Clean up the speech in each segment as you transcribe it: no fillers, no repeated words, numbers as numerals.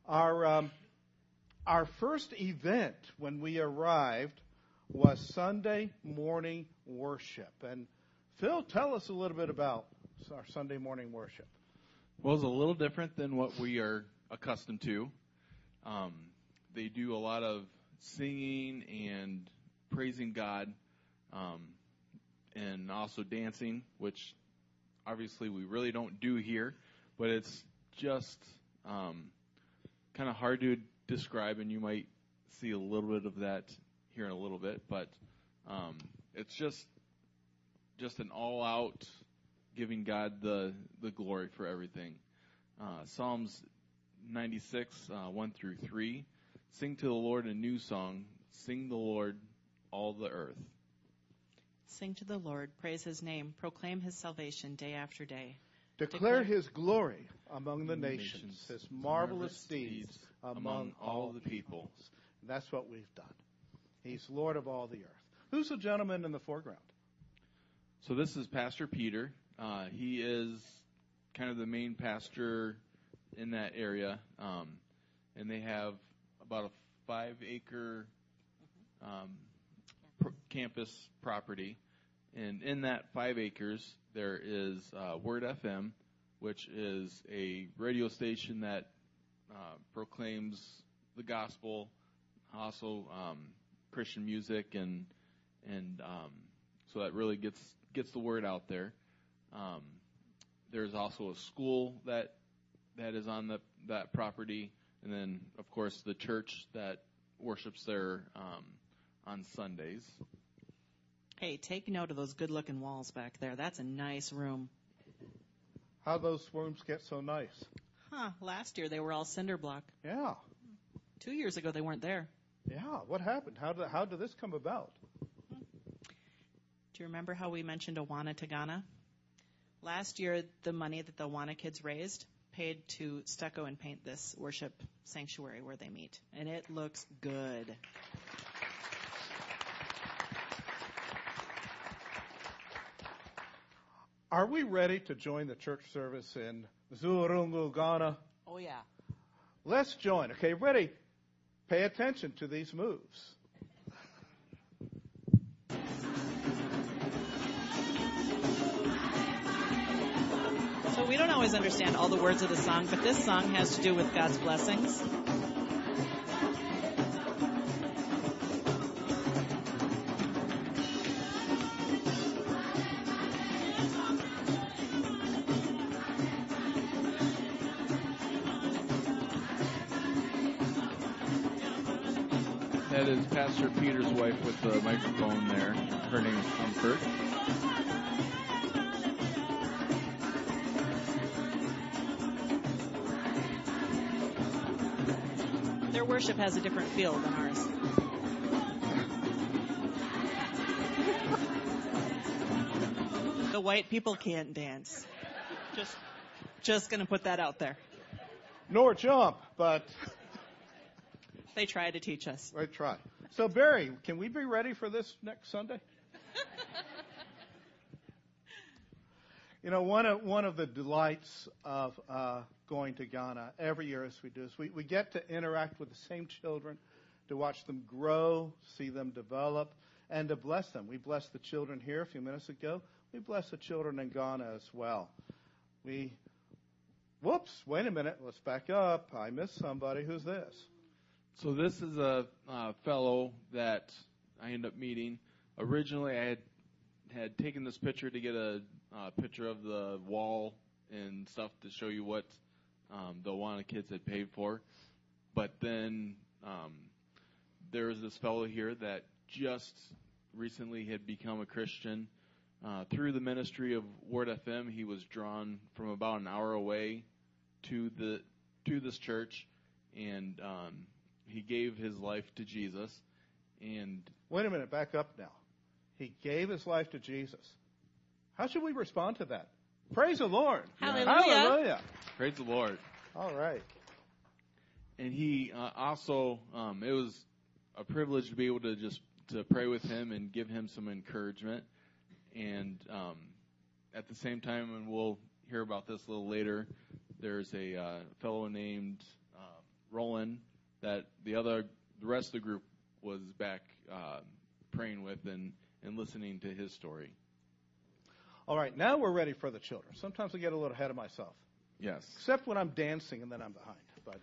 Our our first event when we arrived was Sunday morning worship. And Phil, tell us a little bit about our Sunday morning worship. Well, it's a little different than what we are accustomed to. They do a lot of singing and praising God, and also dancing, which obviously we really don't do here, but it's just kind of hard to describe, and you might see a little bit of that here in a little bit, but it's just an all-out giving God the glory for everything. Psalms 96, 1 through 3, sing to the Lord a new song, sing the Lord all the earth. Sing to the Lord, praise his name, proclaim his salvation day after day. Declare his glory among the nations, his marvelous deeds among all the peoples. And that's what we've done. He's Lord of all the earth. Who's the gentleman in the foreground? So this is Pastor Peter. He is kind of the main pastor in that area, and they have about a 5-acre campus property. And in that 5 acres, there is Word FM, which is a radio station that proclaims the gospel, also Christian music, and so that really gets the word out there. There's also a school that is on that property, and then of course the church that worships there on Sundays. Hey, take note of those good-looking walls back there. That's a nice room. How those rooms get so nice? Last year they were all cinder block. Yeah. 2 years ago they weren't there. Yeah. What happened? How did this come about? Do you remember how we mentioned Awana Tagana? Last year, the money that the Awana kids raised paid to stucco and paint this worship sanctuary where they meet, and it looks good. Are we ready to join the church service in Zurungu, Ghana? Oh, yeah. Let's join. Okay, ready? Pay attention to these moves. So we don't always understand all the words of the song, but this song has to do with God's blessings. That is Pastor Peter's wife with the microphone there. Her name is Comfort. Their worship has a different feel than ours. The white people can't dance. Just going to put that out there. Nor jump, but they try to teach us. They try. So, Barry, can we be ready for this next Sunday? You know, one of the delights of going to Ghana every year, as we do, is we get to interact with the same children, to watch them grow, see them develop, and to bless them. We blessed the children here a few minutes ago. We bless the children in Ghana as well. Whoops, wait a minute, let's back up. I missed somebody. Who's this? So this is a fellow that I ended up meeting. Originally, I had taken this picture to get a picture of the wall and stuff to show you what the Awana kids had paid for. But then there was this fellow here that just recently had become a Christian. Through the ministry of Word FM, he was drawn from about an hour away to this church, and he gave his life to Jesus. And wait a minute, back up now. He gave his life to Jesus. How should we respond to that? Praise the Lord. Hallelujah. Hallelujah. Praise the Lord. All right. And he also, it was a privilege to be able to to pray with him and give him some encouragement. And at the same time, and we'll hear about this a little later, there's a fellow named Roland that the rest of the group was back praying with and listening to his story. All right, now we're ready for the children. Sometimes I get a little ahead of myself. Yes. Except when I'm dancing and then I'm behind. But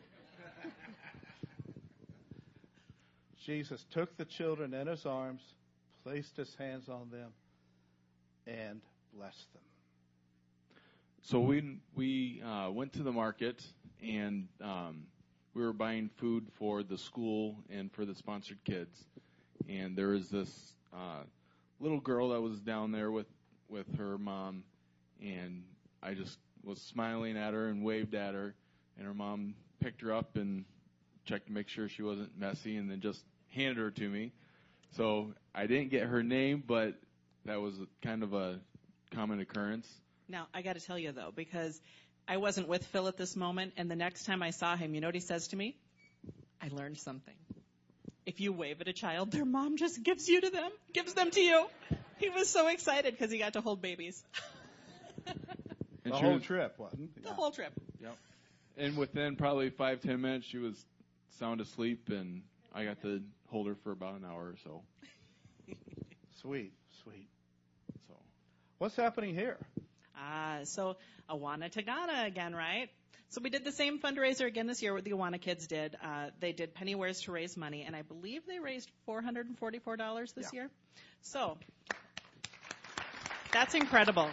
Jesus took the children in his arms, placed his hands on them, and blessed them. So we went to the market, and we were buying food for the school and for the sponsored kids. And there was this little girl that was down there with her mom, and I just was smiling at her and waved at her, and her mom picked her up and checked to make sure she wasn't messy, and then just handed her to me. So I didn't get her name, but that was kind of a common occurrence. Now, I got to tell you, though, because I wasn't with Phil at this moment, and the next time I saw him, you know what he says to me? I learned something. If you wave at a child, their mom just gives them to you. He was so excited because he got to hold babies. The whole trip, wasn't it? The whole trip. Yep. And within probably 5-10 minutes, she was sound asleep, and I got to hold her for about an hour or so. Sweet. So, what's happening here? So Awana Tagana again, right? So we did the same fundraiser again this year what the Awana kids did. They did Pennywares to raise money, and I believe they raised $444 this year. So that's incredible.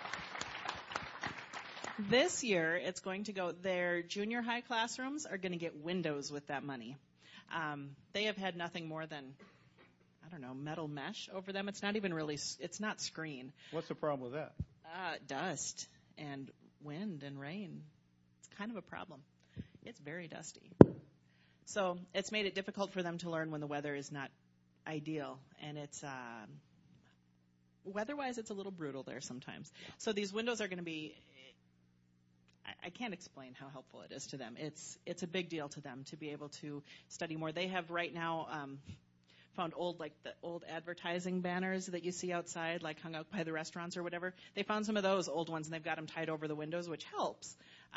This year, it's going to go, their junior high classrooms are going to get windows with that money. They have had nothing more than, metal mesh over them. It's not even really, it's not screen. What's the problem with that? Dust and wind and rain. It's kind of a problem. It's very dusty. So it's made it difficult for them to learn when the weather is not ideal. And it's, weather-wise, it's a little brutal there sometimes. So these windows are going to be, I can't explain how helpful it is to them. It's a big deal to them to be able to study more. They have right now found the old advertising banners that you see outside, like hung out by the restaurants or whatever. They found some of those old ones, and they've got them tied over the windows, which helps,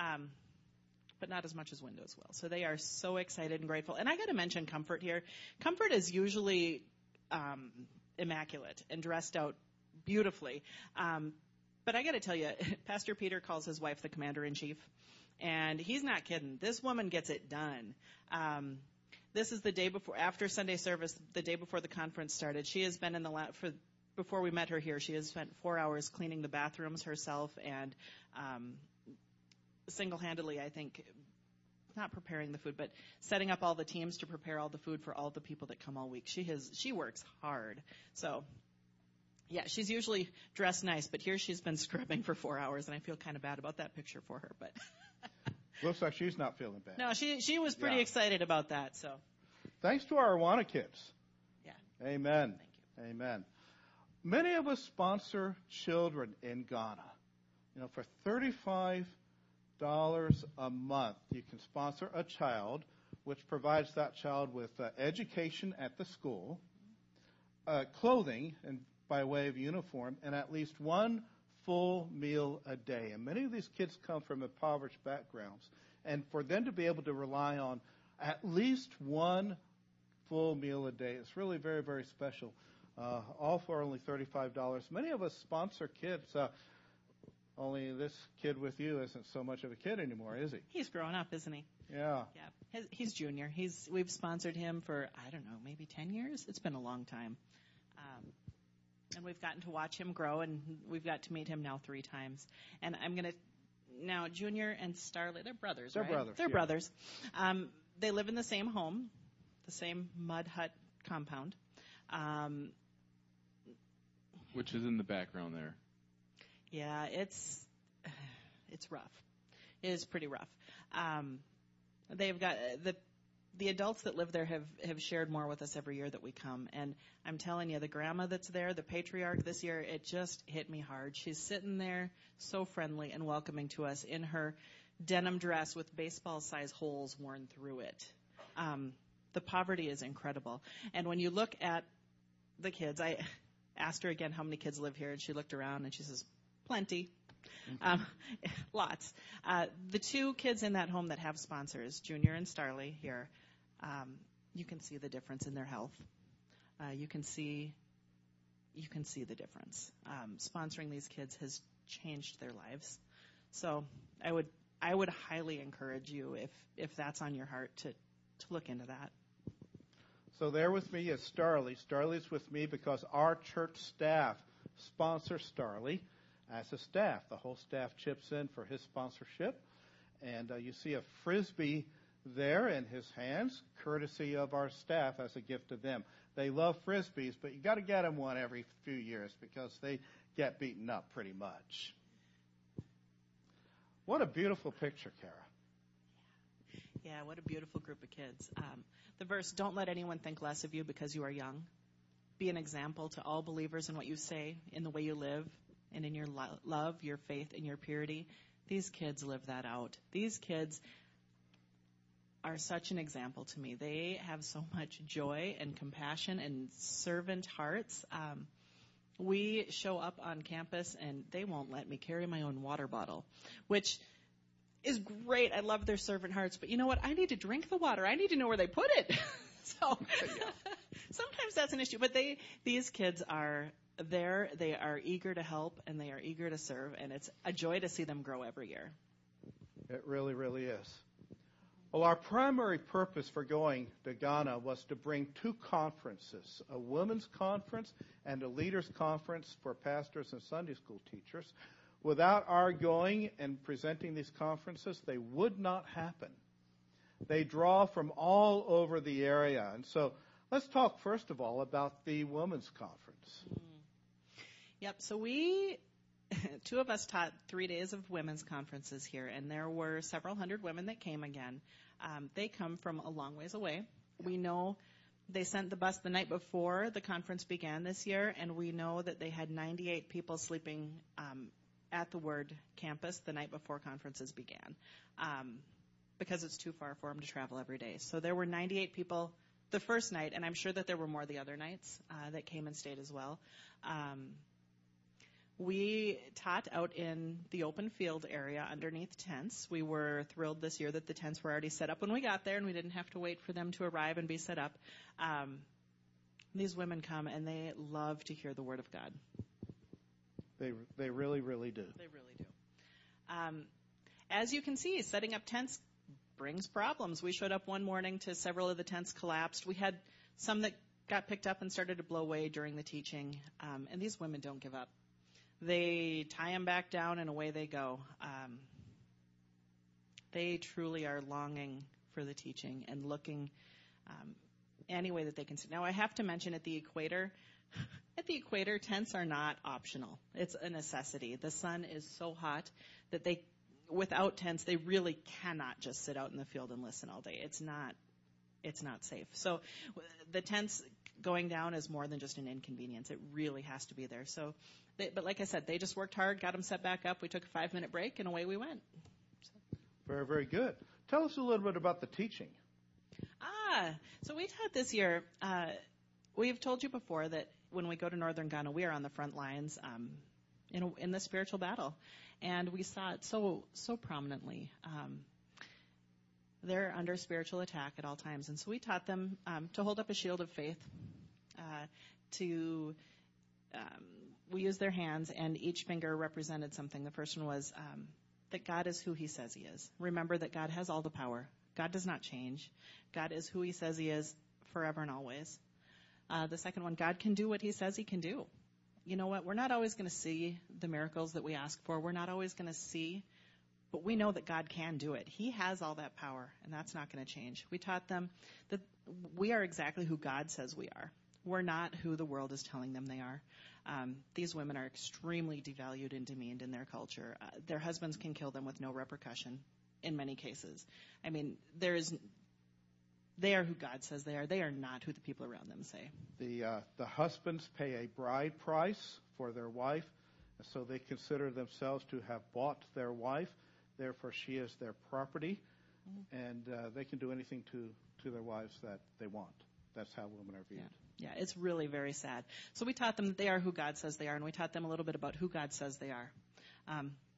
but not as much as windows will. So they are so excited and grateful. And I got to mention Comfort here. Comfort is usually immaculate and dressed out beautifully. But I got to tell you, Pastor Peter calls his wife the commander-in-chief, and he's not kidding. This woman gets it done. This is the day after Sunday service, the day before the conference started. She has been in the before we met her here, she has spent 4 hours cleaning the bathrooms herself and single-handedly, I think, not preparing the food, but setting up all the teams to prepare all the food for all the people that come all week. She works hard. So, yeah, she's usually dressed nice, but here she's been scrubbing for 4 hours, and I feel kind of bad about that picture for her. But looks like she's not feeling bad. No, she was pretty excited about that. So, thanks to our Awana kids. Yeah. Amen. Thank you. Amen. Many of us sponsor children in Ghana. For $35 a month, you can sponsor a child, which provides that child with education at the school, clothing and by way of uniform, and at least one full meal a day. And many of these kids come from impoverished backgrounds. And for them to be able to rely on at least one full meal a day, it's really very, very special. All for only $35. Many of us sponsor kids. Only this kid with you isn't so much of a kid anymore, is he? He's grown up, isn't he? Yeah. Yeah. He's junior. We've sponsored him for, maybe 10 years. It's been a long time. And we've gotten to watch him grow, and we've got to meet him now 3 times. And I'm going to, now Junior and Starley, they're brothers, right? They're brothers. They live in the same home, the same mud hut compound. Which is in the background there. Yeah, it's rough. It is pretty rough. They've got the adults that live there have shared more with us every year that we come. And I'm telling you, the grandma that's there, the patriarch this year, it just hit me hard. She's sitting there so friendly and welcoming to us in her denim dress with baseball-size holes worn through it. The poverty is incredible. And when you look at the kids, I asked her again how many kids live here, and she looked around and she says, plenty. Lots. The two kids in that home that have sponsors, Junior and Starley here, you can see the difference in their health. You can see the difference. Sponsoring these kids has changed their lives. So I would highly encourage you, if that's on your heart, to look into that. So there with me is Starley. Starley's with me because our church staff sponsors Starley as a staff. The whole staff chips in for his sponsorship. And you see a Frisbee there in his hands, courtesy of our staff as a gift to them. They love Frisbees, but you got to get them one every few years because they get beaten up pretty much. What a beautiful picture, Kara. Yeah, what a beautiful group of kids. The verse, don't let anyone think less of you because you are young. Be an example to all believers in what you say, in the way you live, and in your love, your faith, and your purity. These kids live that out. These kids are such an example to me. They have so much joy and compassion and servant hearts. We show up on campus, and they won't let me carry my own water bottle, which is great. I love their servant hearts. But you know what? I need to drink the water. I need to know where they put it. So sometimes that's an issue. But these kids are there. They are eager to help, and they are eager to serve. And it's a joy to see them grow every year. It really, really is. Well, our primary purpose for going to Ghana was to bring two conferences, a women's conference and a leaders conference for pastors and Sunday school teachers. Without our going and presenting these conferences, they would not happen. They draw from all over the area. And so let's talk, first of all, about the women's conference. Yep, so two of us taught 3 days of women's conferences here, and there were several hundred women that came again. They come from a long ways away. We know they sent the bus the night before the conference began this year, and we know that they had 98 people sleeping at the Word campus the night before conferences began because it's too far for them to travel every day. So there were 98 people the first night, and I'm sure that there were more the other nights that came and stayed as well. We taught out in the open field area underneath tents. We were thrilled this year that the tents were already set up when we got there, and we didn't have to wait for them to arrive and be set up. These women come, and they love to hear the Word of God. They really, really do. They really do. As you can see, setting up tents brings problems. We showed up one morning to several of the tents collapsed. We had some that got picked up and started to blow away during the teaching, and these women don't give up. They tie them back down, and away they go. They truly are longing for the teaching and looking any way that they can see. Now, I have to mention at the equator, tents are not optional. It's a necessity. The sun is so hot that without tents, they really cannot just sit out in the field and listen all day. It's not safe. So the tents going down is more than just an inconvenience. It really has to be there. So, but like I said, they just worked hard, got them set back up. We took a 5-minute break, and away we went. Very, very good. Tell us a little bit about the teaching. So we taught this year. We've told you before that when we go to northern Ghana, we are on the front lines in the spiritual battle, and we saw it so prominently. They're under spiritual attack at all times, and so we taught them to hold up a shield of faith. We used their hands, and each finger represented something. The first one was that God is who He says He is. Remember that God has all the power. God does not change. God is who He says He is forever and always. The second one, God can do what He says He can do. You know what? We're not always going to see the miracles that we ask for. We're not always going to see, but we know that God can do it. He has all that power, and that's not going to change. We taught them that we are exactly who God says we are. We're not who the world is telling them they are. These women are extremely devalued and demeaned in their culture. Their husbands can kill them with no repercussion in many cases. I mean, they are who God says they are. They are not who the people around them say. The husbands pay a bride price for their wife, so they consider themselves to have bought their wife. Therefore, she is their property, and they can do anything to their wives that they want. That's how women are viewed. Yeah, it's really very sad. So we taught them that they are who God says they are, and we taught them a little bit about who God says they are.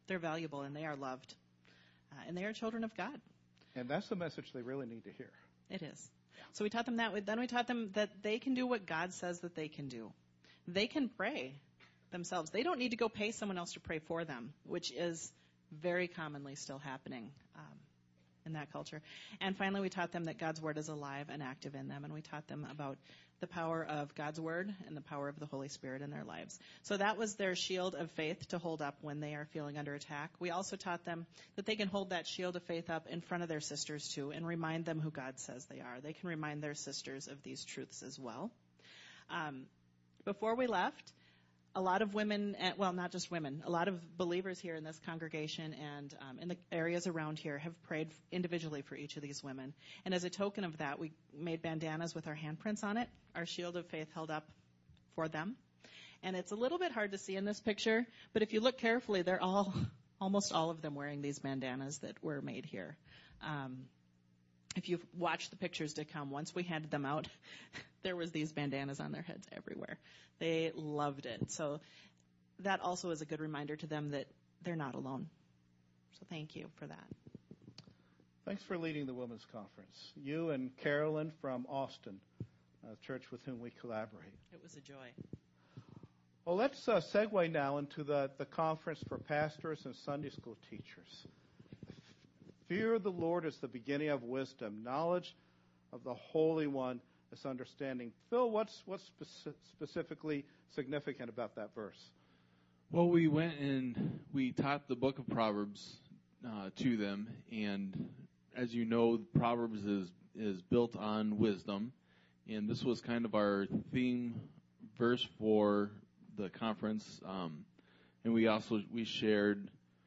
They're valuable, and they are loved. And they are children of God. And that's the message they really need to hear. It is. So we taught them that. Then we taught them that they can do what God says that they can do. They can pray themselves. They don't need to go pay someone else to pray for them, which is very commonly still happening in that culture. And finally, we taught them that God's Word is alive and active in them. And we taught them about the power of God's Word and the power of the Holy Spirit in their lives. So that was their shield of faith to hold up when they are feeling under attack. We also taught them that they can hold that shield of faith up in front of their sisters, too, and remind them who God says they are. They can remind their sisters of these truths as well. Before we left, a lot of women, well, not just women, a lot of believers here in this congregation and in the areas around here have prayed individually for each of these women. And as a token of that, we made bandanas with our handprints on it, our shield of faith held up for them. And it's a little bit hard to see in this picture, but if you look carefully, they're almost all of them wearing these bandanas that were made here. If you've watched the pictures to come, once we handed them out, there was these bandanas on their heads everywhere. They loved it. So that also is a good reminder to them that they're not alone. So thank you for that. Thanks for leading the Women's Conference. You and Carolyn from Austin, a church with whom we collaborate. It was a joy. Well, let's segue now into the conference for pastors and Sunday school teachers. Fear of the Lord is the beginning of wisdom. Knowledge of the Holy One is understanding. Phil, what's specifically significant about that verse? Well, we went and we taught the book of Proverbs to them, and as you know, Proverbs is built on wisdom, and this was kind of our theme verse for the conference, and we shared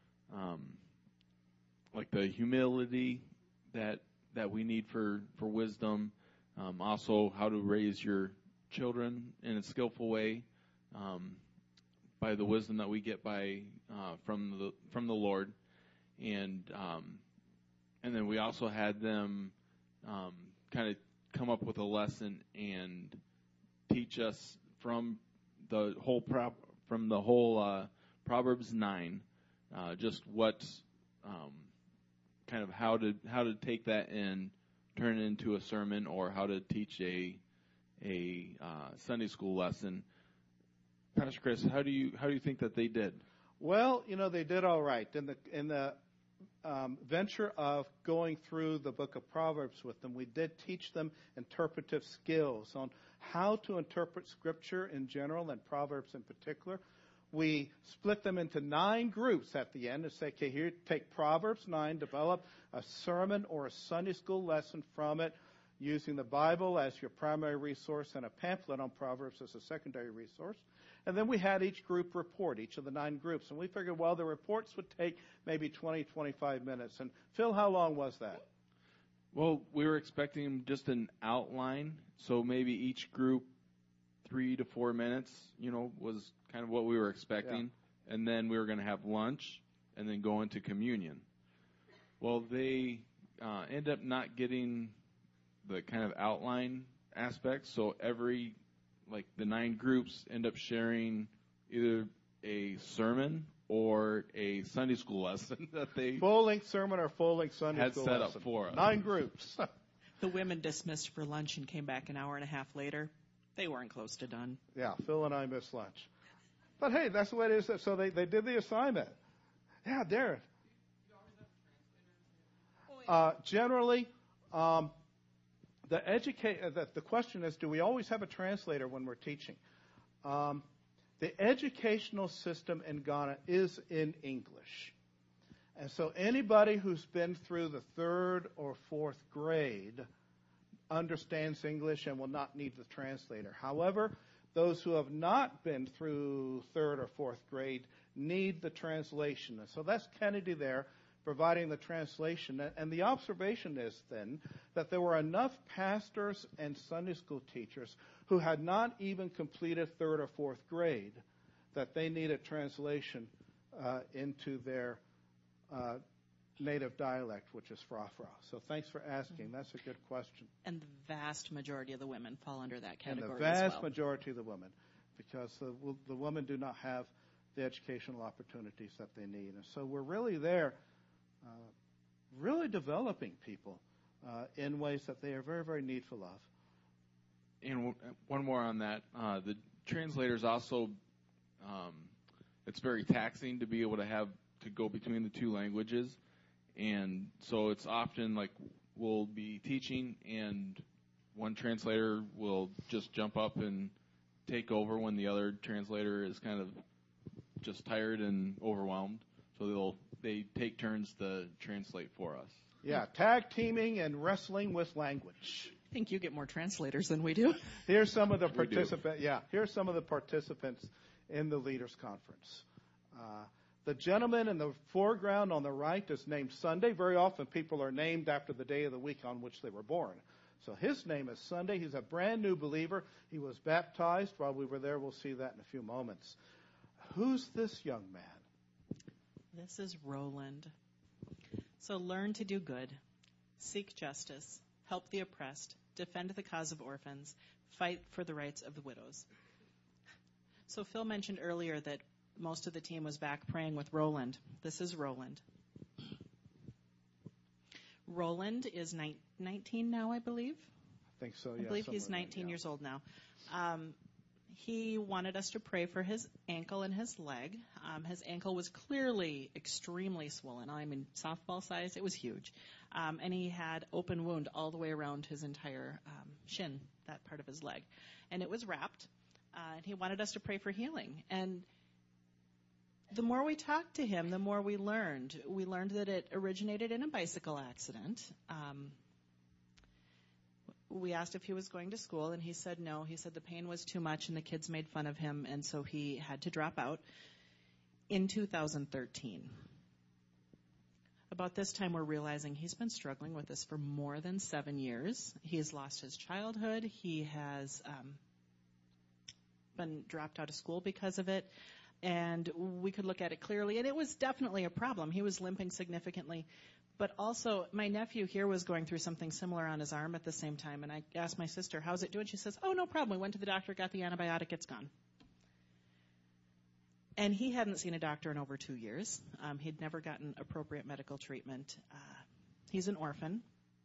like the humility that we need for wisdom, also how to raise your children in a skillful way by the wisdom that we get from the Lord, and then we also had them kind of come up with a lesson and teach us from the whole Proverbs 9, just what kind of how to take that and turn it into a sermon, or how to teach a Sunday school lesson. Pastor Chris, how do you think that they did? Well, they did all right. In the venture of going through the book of Proverbs with them, we did teach them interpretive skills on how to interpret Scripture in general and Proverbs in particular. We split them into 9 groups at the end and say, okay, here, take Proverbs 9, develop a sermon or a Sunday school lesson from it, using the Bible as your primary resource and a pamphlet on Proverbs as a secondary resource. And then we had each group report, each of the 9 groups. And we figured, well, the reports would take maybe 20, 25 minutes. And Phil, how long was that? Well, we were expecting just an outline, so maybe each group 3 to 4 minutes, was kind of what we were expecting. Yeah. And then we were going to have lunch and then go into communion. Well, they end up not getting the kind of outline aspect, so the 9 groups end up sharing either a sermon or a Sunday school lesson that they full-length sermon or full-length Sunday school set lesson. Up for us. 9 groups. The women dismissed for lunch and came back an hour and a half later. They weren't close to done. Yeah, Phil and I missed lunch. But hey, that's the way it is. So they did the assignment. Yeah, Darren. Generally, the question is, do we always have a translator when we're teaching? The educational system in Ghana is in English. And so anybody who's been through the 3rd or 4th grade understands English and will not need the translator. However, those who have not been through 3rd or 4th grade need the translation. And so that's Kennedy there providing the translation. And the observation is then that there were enough pastors and Sunday school teachers who had not even completed 3rd or 4th grade that they needed translation into their native dialect, which is Frafra. So thanks for asking. That's a good question. And the vast majority of the women fall under that category as well. And the vast majority of the women, because the women do not have the educational opportunities that they need. And so we're really there, really developing people in ways that they are very, very needful of. And one more on that. The translators also, it's very taxing to be able to go between the two languages. And so it's often like we'll be teaching and one translator will just jump up and take over when the other translator is kind of just tired and overwhelmed. So they take turns to translate for us. Yeah, tag teaming and wrestling with language. I think you get more translators than we do. Here's some of the participants. Yeah, here's some of the participants in the Leaders Conference. The gentleman in the foreground on the right is named Sunday. Very often people are named after the day of the week on which they were born. So his name is Sunday. He's a brand new believer. He was baptized while we were there. We'll see that in a few moments. Who's this young man? This is Roland. So learn to do good, seek justice, help the oppressed, defend the cause of orphans, fight for the rights of the widows. So Phil mentioned earlier that most of the team was back praying with Roland. This is Roland. Roland is 19 now, I believe. I think so, yeah. I believe he's 19 years old now. He wanted us to pray for his ankle and his leg. His ankle was clearly extremely swollen. I mean, softball size. It was huge. And he had open wound all the way around his entire shin, that part of his leg. And it was wrapped. And he wanted us to pray for healing. And the more we talked to him, the more we learned. We learned that it originated in a bicycle accident. We asked if he was going to school, and he said no. He said the pain was too much, and the kids made fun of him, and so he had to drop out in 2013. About this time, we're realizing he's been struggling with this for more than 7 years. He's lost his childhood. He has been dropped out of school because of it. And we could look at it clearly, and it was definitely a problem. He was limping significantly. But also, my nephew here was going through something similar on his arm at the same time, and I asked my sister, how's it doing? She says, oh, no problem. We went to the doctor, got the antibiotic, it's gone. And he hadn't seen a doctor in over 2 years. He'd never gotten appropriate medical treatment. He's an orphan.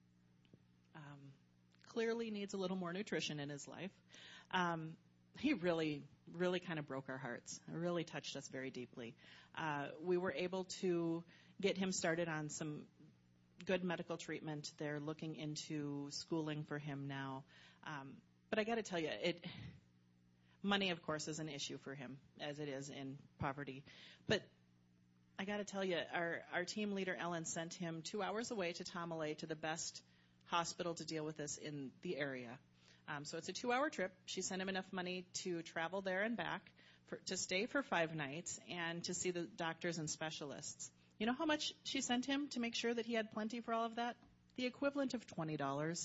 Clearly needs a little more nutrition in his life. He really kind of broke our hearts. It really touched us very deeply. We were able to get him started on some good medical treatment. They're looking into schooling for him now. But I got to tell you, money, of course, is an issue for him, as it is in poverty. But I got to tell you, our team leader, Ellen, sent him 2 hours away to Tamale to the best hospital to deal with this in the area. So it's a 2-hour trip. She sent him enough money to travel there and back, to stay for 5 nights, and to see the doctors and specialists. You know how much she sent him to make sure that he had plenty for all of that? The equivalent of $20.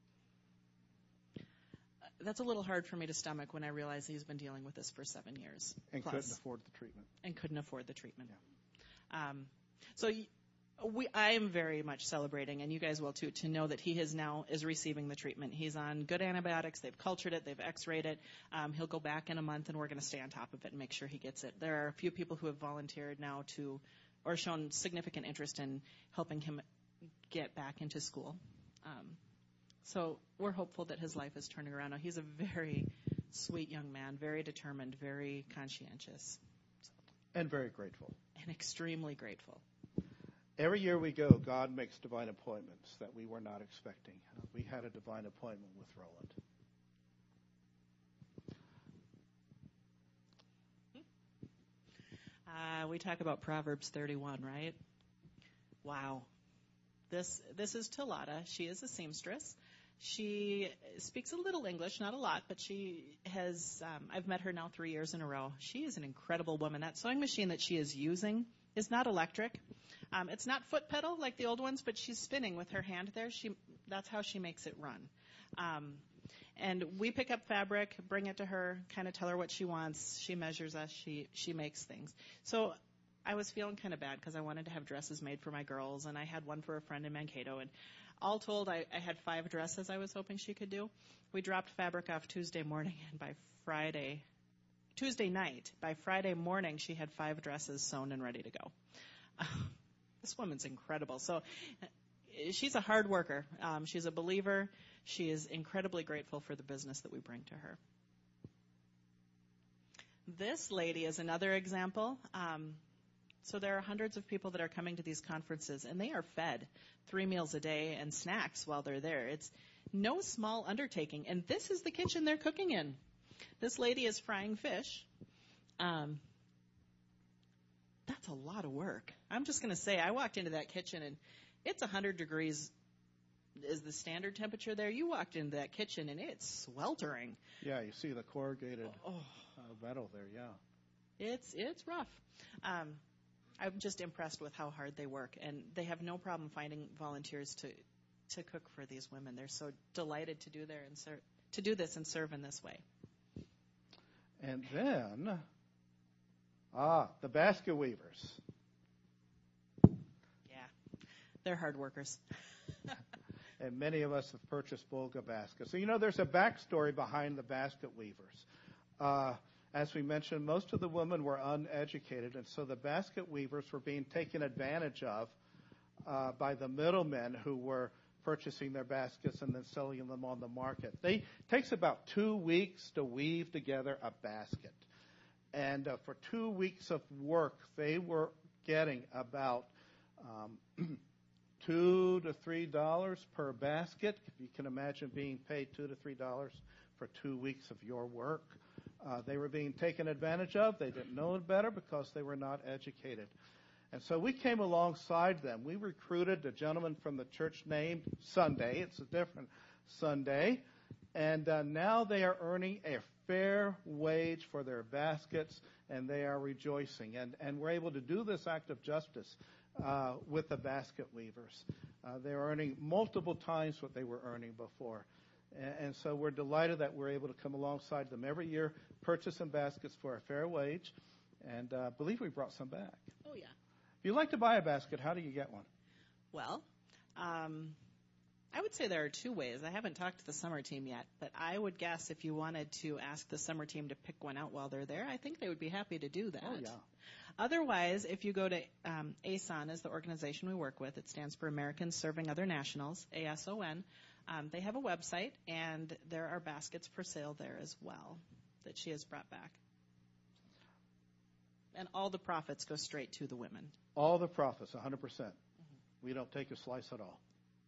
That's a little hard for me to stomach when I realize he's been dealing with this for 7 years. And plus. couldn't afford the treatment. And couldn't afford the treatment. Yeah. So I am very much celebrating, and you guys will too, to know that he is receiving the treatment. He's on good antibiotics. They've cultured it. They've x-rayed it. He'll go back in a month, and we're going to stay on top of it and make sure he gets it. There are a few people who have volunteered now or shown significant interest in helping him get back into school. So we're hopeful that his life is turning around now. He's a very sweet young man, very determined, very conscientious. And very grateful. And extremely grateful. Every year we go, God makes divine appointments that we were not expecting. We had a divine appointment with Roland. We talk about Proverbs 31, right? Wow. This is Talata. She is a seamstress. She speaks a little English, not a lot, but she has, I've met her now 3 years in a row. She is an incredible woman. That sewing machine that she is using is not electric. It's not foot pedal like the old ones, but she's spinning with her hand there. That's how she makes it run. And we pick up fabric, bring it to her, kind of tell her what she wants. She measures us. She makes things. So I was feeling kind of bad because I wanted to have dresses made for my girls, and I had one for a friend in Mankato. And all told, I had 5 dresses I was hoping she could do. We dropped fabric off Tuesday morning, and by Friday Tuesday night. By Friday morning, she had 5 dresses sewn and ready to go. This woman's incredible. So she's a hard worker. She's a believer. She is incredibly grateful for the business that we bring to her. This lady is another example. So there are hundreds of people that are coming to these conferences, and they are fed 3 meals a day and snacks while they're there. It's no small undertaking, and this is the kitchen they're cooking in. This lady is frying fish. That's a lot of work. I'm just going to say, I walked into that kitchen, and it's 100 degrees is the standard temperature there. You walked into that kitchen, and it's sweltering. Yeah, you see the corrugated metal there, yeah. It's rough. I'm just impressed with how hard they work, and they have no problem finding volunteers to cook for these women. They're so delighted to do this and serve in this way. And then, the basket weavers. Yeah, they're hard workers. And many of us have purchased Bulga baskets. So, there's a backstory behind the basket weavers. As we mentioned, most of the women were uneducated, and so the basket weavers were being taken advantage of by the middlemen who were purchasing their baskets and then selling them on the market. It takes about 2 weeks to weave together a basket. And for 2 weeks of work, they were getting about $2 to $3 per basket. If you can imagine being paid $2 to $3 for 2 weeks of your work. They were being taken advantage of. They didn't know it better because they were not educated. And so we came alongside them. We recruited a gentleman from the church named Sunday. It's a different Sunday. And now they are earning a fair wage for their baskets, and they are rejoicing. And we're able to do this act of justice with the basket weavers. They're earning multiple times what they were earning before. And so we're delighted that we're able to come alongside them every year, purchase some baskets for a fair wage, and believe we brought some back. Oh, yeah. If you'd like to buy a basket, how do you get one? Well, I would say there are 2 ways. I haven't talked to the summer team yet, but I would guess if you wanted to ask the summer team to pick one out while they're there, I think they would be happy to do that. Oh, yeah. Otherwise, if you go to ASON is the organization we work with. It stands for Americans Serving Other Nationals, ASON. They have a website, and there are baskets for sale there as well that she has brought back. And all the profits go straight to the women. All the profits, 100%. We don't take a slice at all.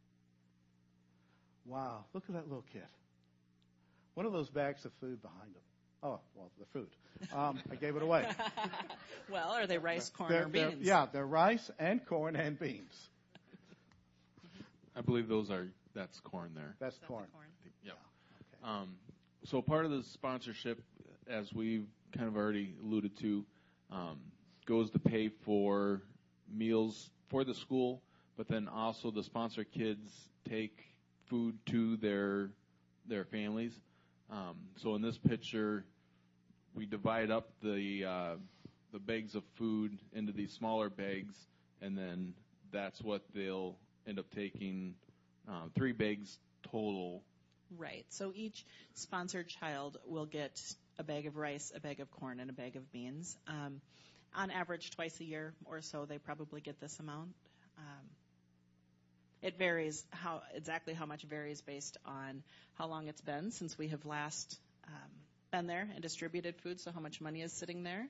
Wow, look at that little kid. One of those bags of food behind him. Oh, well, the food. I gave it away. Well, are they rice, corn, or beans? Yeah, they're rice and corn and beans. I believe that's corn there. That's corn. Yep. Yeah. Okay. So part of the sponsorship, as we've kind of already alluded to, goes to pay for meals for the school, but then also the sponsor kids take food to their families. So in this picture, we divide up the bags of food into these smaller bags, and then that's what they'll end up taking, 3 bags total. Right. So each sponsored child will get a bag of rice, a bag of corn, and a bag of beans. On average, twice a year or so, they probably get this amount. It varies exactly how much varies based on how long it's been since we have last been there and distributed food, so how much money is sitting there.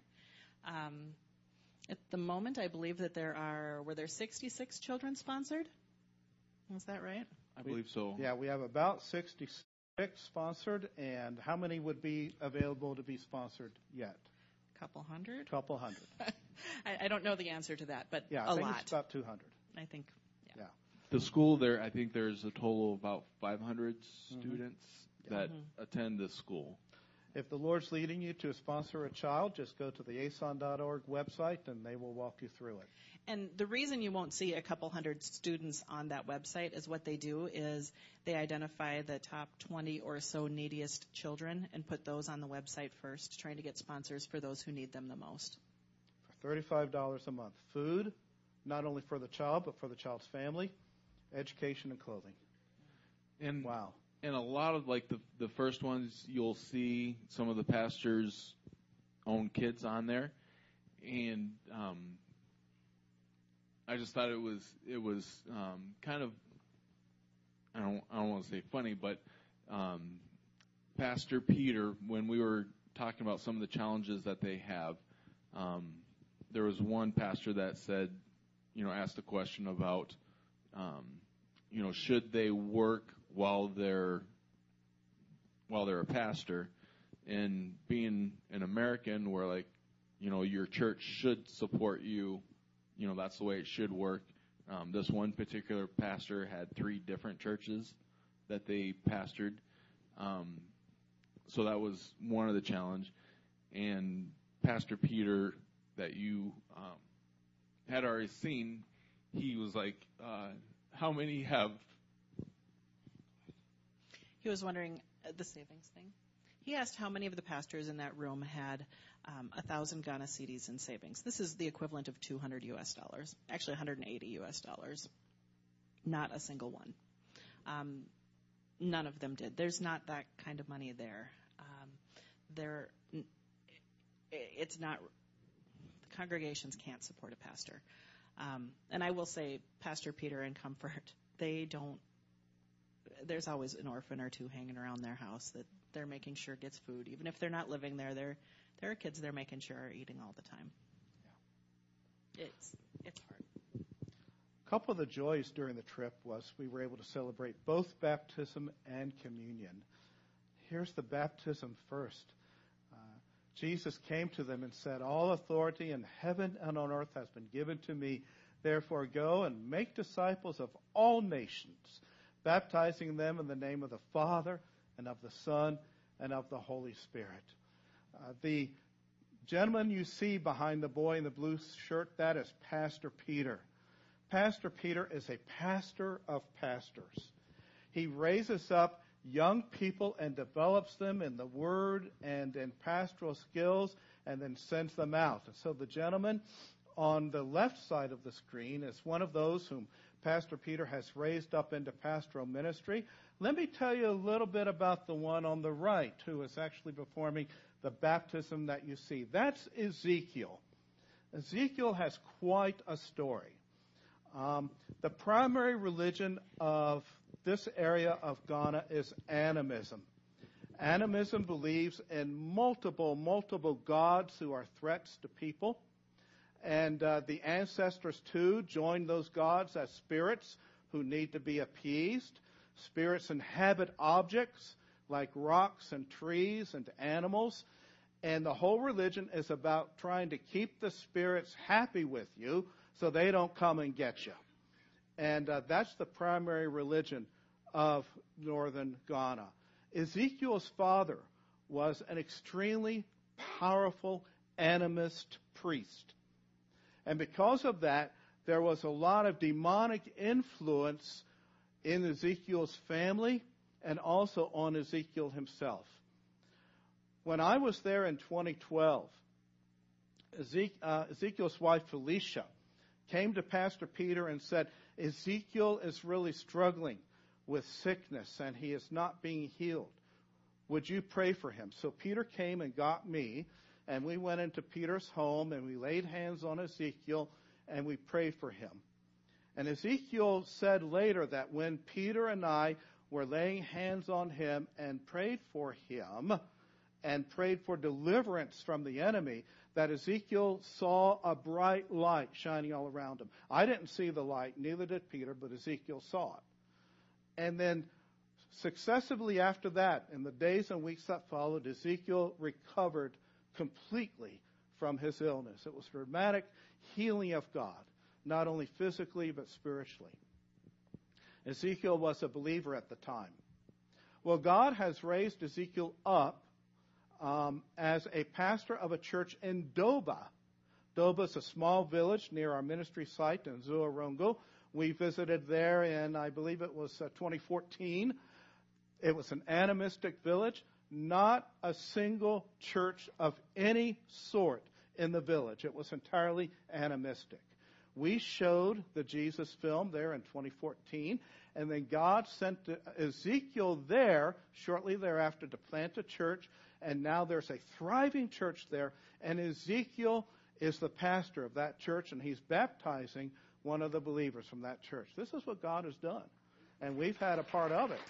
At the moment, I believe that were there 66 children sponsored? Is that right? I believe so. Yeah, we have about 66 sponsored, and how many would be available to be sponsored yet? Couple hundred? Couple hundred. I don't know the answer to that, but yeah, a lot. I think it's about 200. I think, yeah. The school there, I think there's a total of about 500 students that attend this school. If the Lord's leading you to sponsor a child, just go to the ason.org website, and they will walk you through it. And the reason you won't see a couple hundred students on that website is what they do is they identify the top 20 or so neediest children and put those on the website first, trying to get sponsors for those who need them the most. For $35 a month. Food, not only for the child, but for the child's family, education, and clothing. And wow. And a lot of, like, the first ones, you'll see some of the pastors own kids on there, and I just thought it was kind of, I don't want to say funny, but Pastor Peter, when we were talking about some of the challenges that they have, there was one pastor that said, asked a question about, should they work while they're a pastor, and being an American where your church should support you, that's the way it should work. This one particular pastor had 3 different churches that they pastored. So that was one of the challenge. And Pastor Peter, that you had already seen, he was like, how many have? He was wondering the savings thing. He asked how many of the pastors in that room had 1,000 Ghana cedis in savings. This is the equivalent of $200 US, actually $180 US. Not a single one. None of them did. There's not that kind of money there. It's not. The congregations can't support a pastor. And I will say, Pastor Peter and Comfort, they don't. There's always an orphan or 2 hanging around their house that they're making sure gets food. Even if they're not living there, there are kids they're making sure are eating all the time. Yeah. It's hard. A couple of the joys during the trip was we were able to celebrate both baptism and communion. Here's the baptism first. Jesus came to them and said, all authority in heaven and on earth has been given to me. Therefore go and make disciples of all nations, baptizing them in the name of the Father and of the Son and of the Holy Spirit. The gentleman you see behind the boy in the blue shirt, that is Pastor Peter. Pastor Peter is a pastor of pastors. He raises up young people and develops them in the Word and in pastoral skills and then sends them out. And so the gentleman on the left side of the screen is one of those whom Pastor Peter has raised up into pastoral ministry. Let me tell you a little bit about the one on the right who is actually performing the baptism that you see. That's Ezekiel. Ezekiel has quite a story. The primary religion of this area of Ghana is animism. Animism believes in multiple gods who are threats to people. And the ancestors, too, joined those gods as spirits who need to be appeased. Spirits inhabit objects like rocks and trees and animals. And the whole religion is about trying to keep the spirits happy with you so they don't come and get you. And that's the primary religion of northern Ghana. Ezekiel's father was an extremely powerful animist priest. And because of that, there was a lot of demonic influence in Ezekiel's family and also on Ezekiel himself. When I was there in 2012, Ezekiel's wife Felicia came to Pastor Peter and said, Ezekiel is really struggling with sickness and he is not being healed. Would you pray for him? So Peter came and got me, and we went into Peter's home and we laid hands on Ezekiel and we prayed for him. And Ezekiel said later that when Peter and I were laying hands on him and prayed for him and prayed for deliverance from the enemy, that Ezekiel saw a bright light shining all around him. I didn't see the light, neither did Peter, but Ezekiel saw it. And then successively after that, in the days and weeks that followed, Ezekiel recovered completely from his illness. It was dramatic healing of God, not only physically but spiritually. Ezekiel was a believer at the time. Well, God has raised Ezekiel up as a pastor of a church in Doba. Doba is a small village near our ministry site in Zuarongo. We visited there in, I believe it was 2014. It was an animistic village. Not a single church of any sort in the village. It was entirely animistic. We showed the Jesus film there in 2014, And then God sent Ezekiel there shortly thereafter to plant a church. And now there's a thriving church there. And Ezekiel is the pastor of that church, and he's baptizing one of the believers from that church. This is what God has done. And we've had a part of it.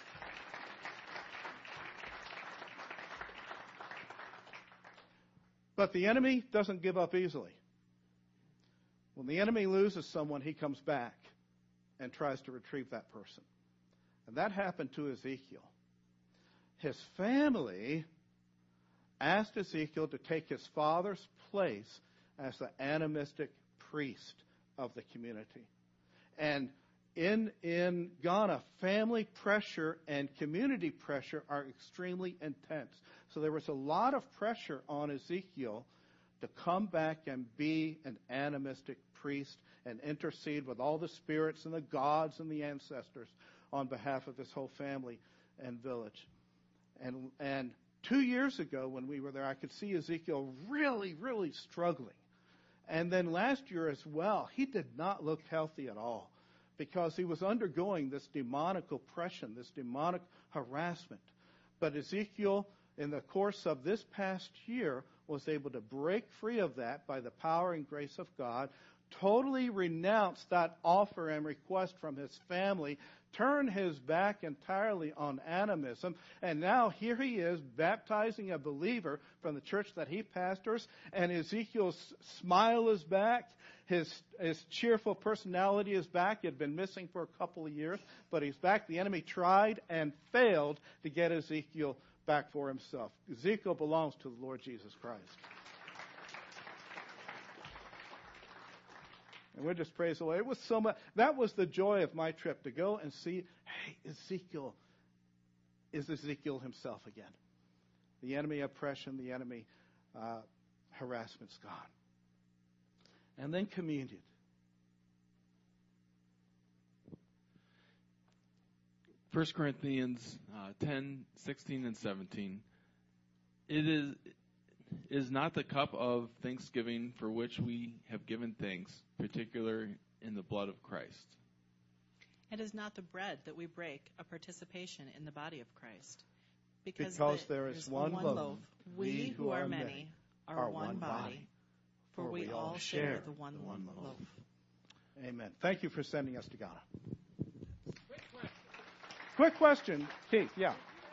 But the enemy doesn't give up easily. When the enemy loses someone, he comes back and tries to retrieve that person. And that happened to Ezekiel. His family asked Ezekiel to take his father's place as the animistic priest of the community. And in Ghana, family pressure and community pressure are extremely intense. So there was a lot of pressure on Ezekiel to come back and be an animistic priest and intercede with all the spirits and the gods and the ancestors on behalf of his whole family and village. And 2 years ago when we were there, I could see Ezekiel really, really struggling. And then last year as well, he did not look healthy at all because he was undergoing this demonic oppression, this demonic harassment. But Ezekiel, in the course of this past year, was able to break free of that by the power and grace of God, totally renounce that offer and request from his family, turn his back entirely on animism, and now here he is baptizing a believer from the church that he pastors, and Ezekiel's smile is back. His cheerful personality is back. He had been missing for a couple of years, but he's back. The enemy tried and failed to get Ezekiel back for himself. Ezekiel belongs to the Lord Jesus Christ. And we'll just praise the Lord. It was so much. That was the joy of my trip, to go and see, hey, Ezekiel is Ezekiel himself again. The enemy oppression, the enemy harassment's gone. And then communion. 1 Corinthians 10, 16, and 17. It is not the cup of thanksgiving for which we have given thanks, particular in the blood of Christ. It is not the bread that we break, a participation in the body of Christ. Because there is one loaf. We who are many are one body, for we all share the one loaf. Amen. Thank you for sending us to Ghana. Quick question, Keith. Yeah.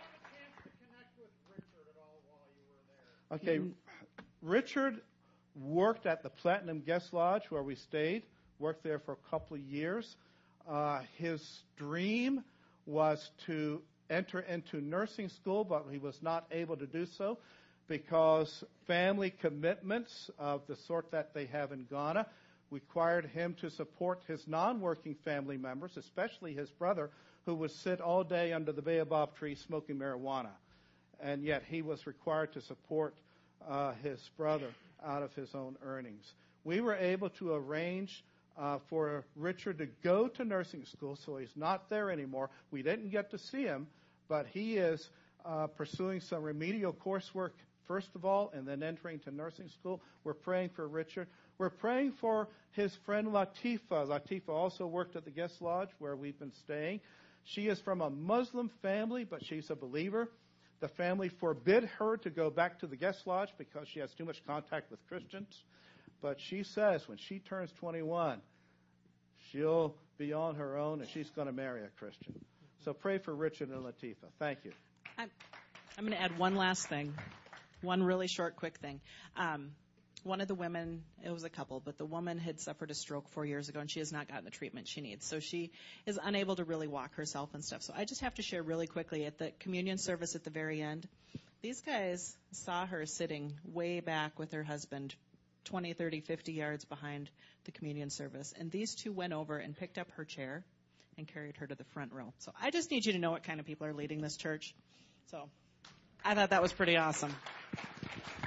Okay. Richard worked at the Platinum Guest Lodge where we stayed. Worked there for a couple of years. His dream was to enter into nursing school, but he was not able to do so because family commitments of the sort that they have in Ghana required him to support his non-working family members, especially his brother, who would sit all day under the baobab tree smoking marijuana. And yet he was required to support his brother out of his own earnings. We were able to arrange for Richard to go to nursing school, so he's not there anymore. We didn't get to see him, but he is pursuing some remedial coursework first of all, and then entering to nursing school. We're praying for Richard. We're praying for his friend Latifa. Latifa also worked at the guest lodge where we've been staying. She is from a Muslim family, but she's a believer. The family forbid her to go back to the guest lodge because she has too much contact with Christians. But she says when she turns 21, she'll be on her own and she's going to marry a Christian. So pray for Richard and Latifa. Thank you. I'm going to add one last thing, one really short, quick thing. One of the women, it was a couple, but the woman had suffered a stroke 4 years ago, and she has not gotten the treatment she needs. So she is unable to really walk herself and stuff. So I just have to share really quickly, at the communion service at the very end, these guys saw her sitting way back with her husband, 20, 30, 50 yards behind the communion service. And these two went over and picked up her chair and carried her to the front row. So I just need you to know what kind of people are leading this church. So I thought that was pretty awesome.